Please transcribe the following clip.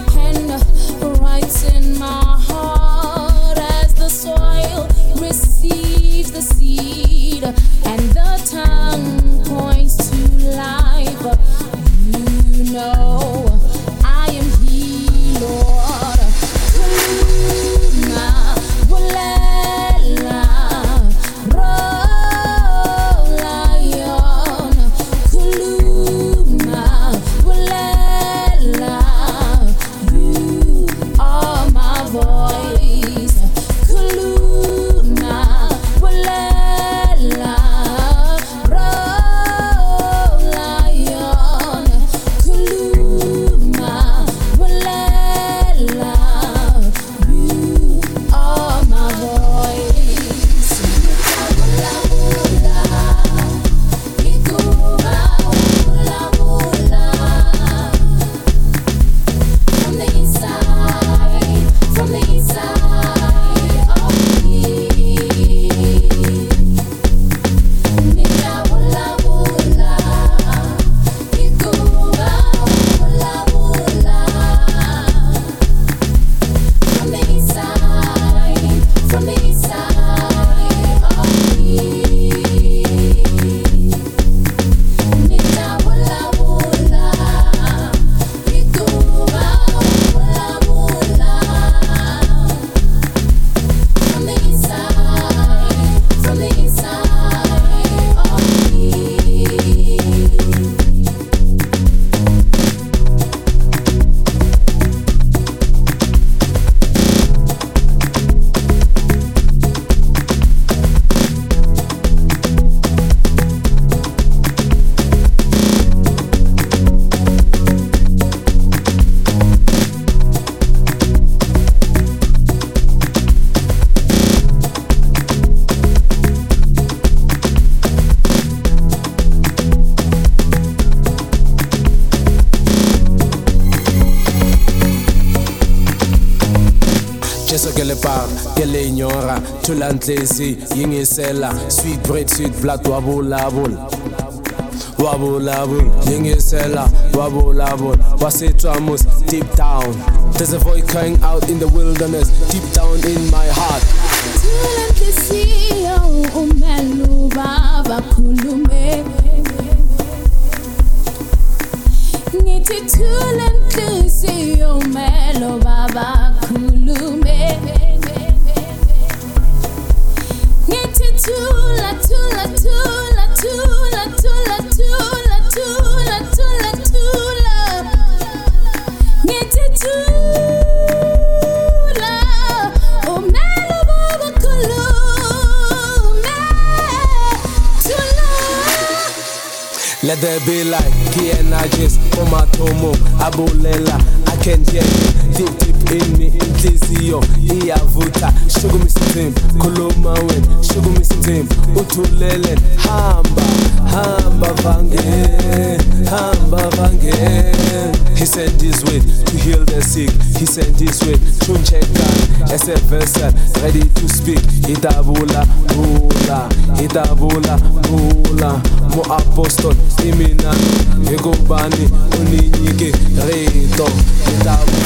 and writes in my heart as the soil receives the seed and the tongue points to life. You know I am He, Lord. Kuluma, Wulela, Rolayon. Kuluma, Wulela, you are my voice. Kuluma, Wulela, Rolayon. Kuluma, Wulela, you are my voice. Wula wula, ikuba wula wula. From the inside of me. Nina wula wula, ikuba wula wula. From the inside of me. Nina wula wula, ikuba wula wula. From the inside of me. Jeso ke le par, ke le ignora, tulantlezi, yingisela, sweet bread, sweet blood, wabulabul. Wabulabul, yingisela, wabulabul, wasitwamus, deep down. There's a voice crying out in the wilderness, deep down in my heart. Tulantlisiyo umelu baba khulume. Ngithi tulantlisiyo umelu baba khulume. Ngithi tula tula tula tula tula tula tula tula tula. Ngithi tula umelu baba khulume. Tula. Let there be light, key energies, omatomo, abulela. I can hear you deep deep in me, inhliziyo iyavuta. Shugumisa team, khuluma wena, shugumisa team, uthulele, hamba, hamba vange, hamba vange. He sent his way to heal the sick. He sent his way to check out as a vessel ready to speak. Itabula, bula, itabula, bula. Mo apostol, imina, egobani, uninyike, reto, itabula.